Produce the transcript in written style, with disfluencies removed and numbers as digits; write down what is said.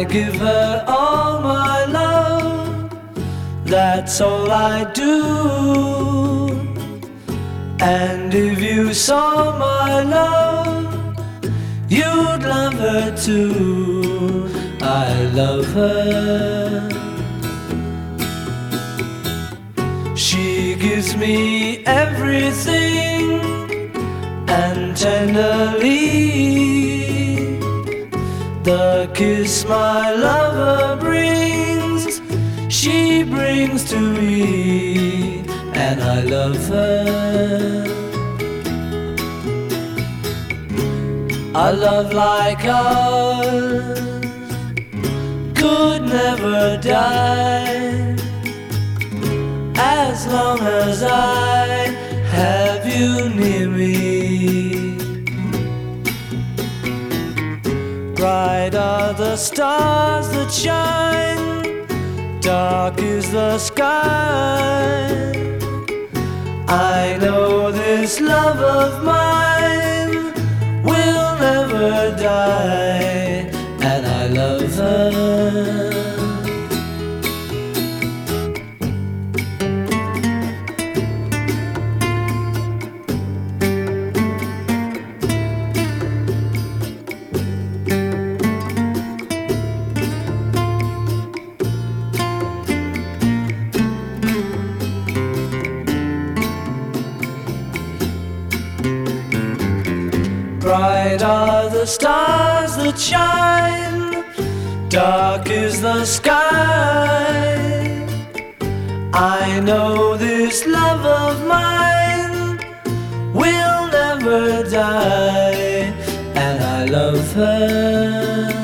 give her all my love, that's all I do. And if you saw my love, you'd love her too. I love her. She gives me everything, and tenderly the kiss my lover brings, she brings to me, and I love her. A love like ours could never die, as long as I have you near me. Bright are the stars that shine, dark is the sky. I know this love of mine will never die, and I love her. Bright are the stars that shine, dark is the sky. I know this love of mine will never die, and I love her.